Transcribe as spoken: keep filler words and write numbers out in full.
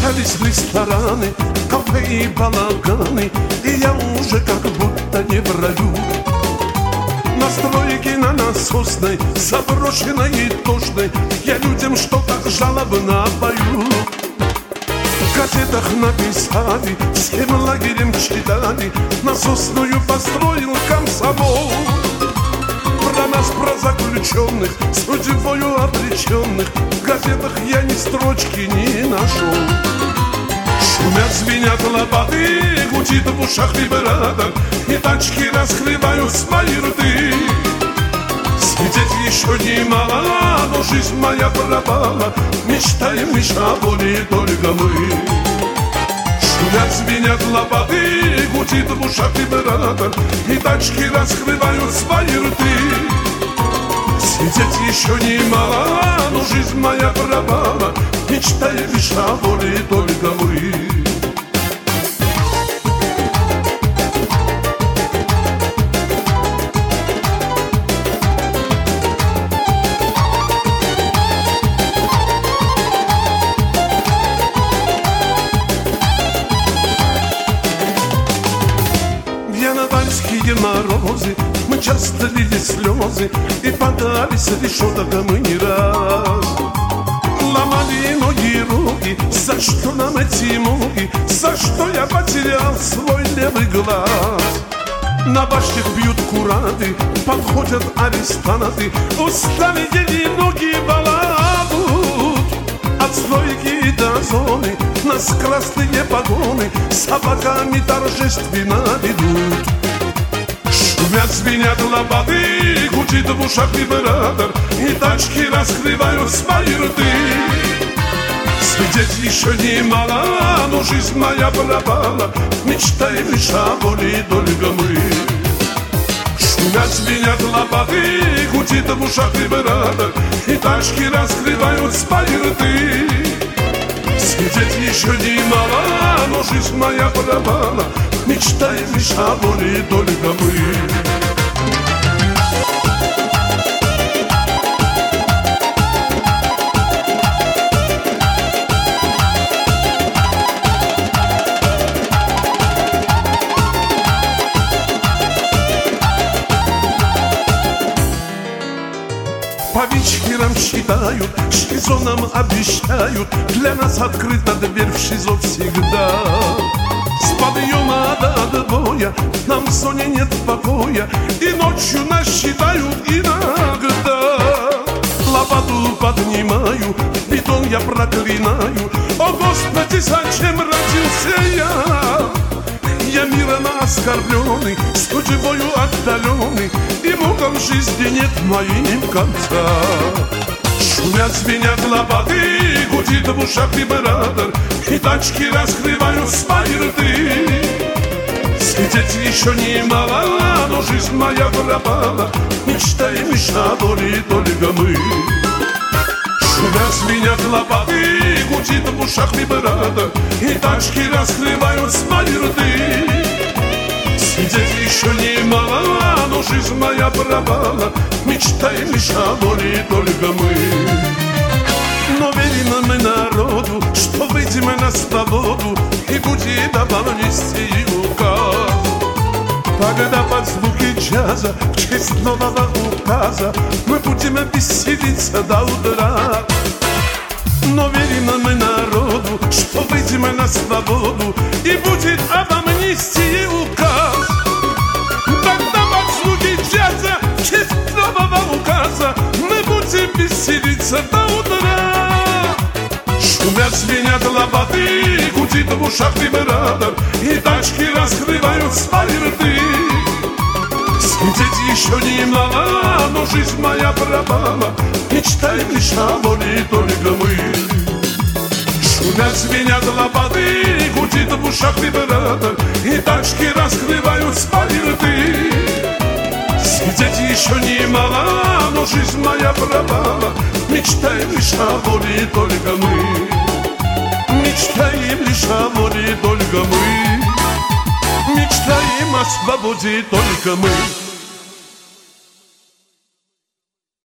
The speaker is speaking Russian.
Кончались рестораны, кафе и балаганы, и я уже как будто не в раю. На стройке на насосной, заброшенной и тошной, я людям что-то жалобно пою. В газетах написали, всем лагерем читали, насосную построил комсомол. Про нас, про заключенных, судьбою обреченных, в газетах я ни строчки не нашел. Шумят, звенят лопаты, гудит в ушах вибратор, и тачки раскрывают свои рты. Сидеть еще немало, но жизнь моя пропала, мечтаем лишь о воле только мы. Шумят, звенят лопаты, гудит в ушах вибратор, и тачки раскрывают свои рты. Сидеть еще немало, но жизнь моя пропала, мечтаем лишь о воле только мы. В январские морозы мы часто лили слезы и подались решеток мы не раз. Ломали ноги и руки, за что нам эти муки, за что я потерял свой левый глаз. На башнях бьют кураты, подходят арестанты, устали еле ноги балабут. От стройки до зоны нас красные погоны собаками торжественно ведут. Шумят, звенят лопаты, гудит в ушах вибратор, и тачки раскрывают свои рты. Сидеть еще немало, но жизнь моя пропала, мечтаем лишь о воле только мы. Шумят, звенят лопаты, гудит в ушах вибратор, и тачки раскрывают свои рты. Сидеть еще немало, но жизнь моя пропала, мечтаем лишь о воле только мы. По вечерам считают, ШИЗО нам обещают, для нас открыта дверь в ШИЗО всегда. С подъема до отбоя нам в зоне нет покоя, и ночью нас считают иногда. Лопату поднимаю, бетон я проклинаю, о Господи, зачем родился я? Я миром оскорбленный, судьбою отдаленный, и мукам жизни нет моим конца. Шумят, звенят лопаты, гудит в ушах вибратор, и тачки раскрывают свои рты. Сидеть еще немало, но жизнь моя пропала, мечтаем лишь о воле только мы. Шумят, звенят лопаты, гудит в ушах вибратор, и тачки раскрывают свои рты. Сидеть еще немало, но жизнь моя пропала, мечтаем лишь о воле только мы. Но верим мы народу, что выйдем на свободу, и будет обо нести указ. Когда под звуки джаза, в честь нового указа, мы будем веселиться до утра. Но верим мы народу, что выйдем на свободу, и будет об амнистии указ. Когда под звуки джаза, в честь нового указа, мы будем веселиться до утра. Шумят, звенят лопаты, гудит в ушах вибратор, и тачки раскрывают свои рты. Сидеть еще немало, но жизнь моя пропала, мечтаем лишь о воле только мы. Шумят, звенят лопаты, гудит в ушах вибратор, и тачки раскрывают свои рты. Сидеть еще немало, но жизнь моя пропала, мечтаем лишь о воле только мы. Мечтаем лишь о воле только мы. Мечтаем о свободе только мы.